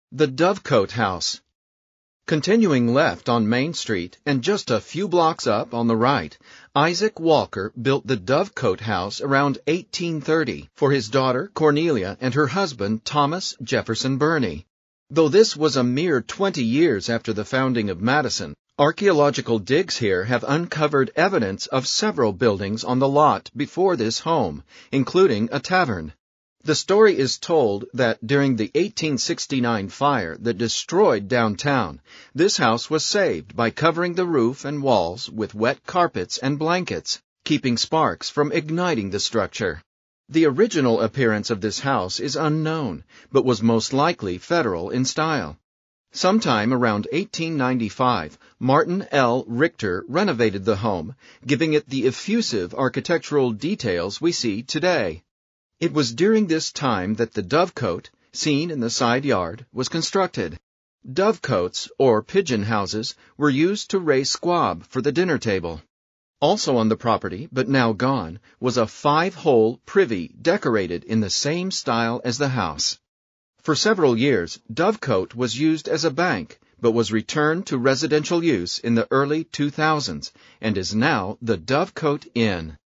The Dovecote House. Continuing left on Main Street and just a few blocks up on the right, Isaac Walker built the Dovecote House around 1830 for his daughter Cornelia and her husband Thomas Jefferson Birney. Though this was a mere 20 years after the founding of Madison, archaeological digs here have uncovered evidence of several buildings on the lot before this home, including a tavern. The story is told that during the 1869 fire that destroyed downtown, this house was saved by covering the roof and walls with wet carpets and blankets, keeping sparks from igniting the structure. The original appearance of this house is unknown, but was most likely Federal in style. Sometime around 1895, Martin L. Richter renovated the home, giving it the effusive architectural details we see today. It was during this time that the dovecote, seen in the side yard, was constructed. Dovecotes, or pigeon houses, were used to raise squab for the dinner table. Also on the property, but now gone, was a 5-hole privy decorated in the same style as the house. For several years, Dovecote was used as a bank, but was returned to residential use in the early 2000s and is now the Dovecote Inn.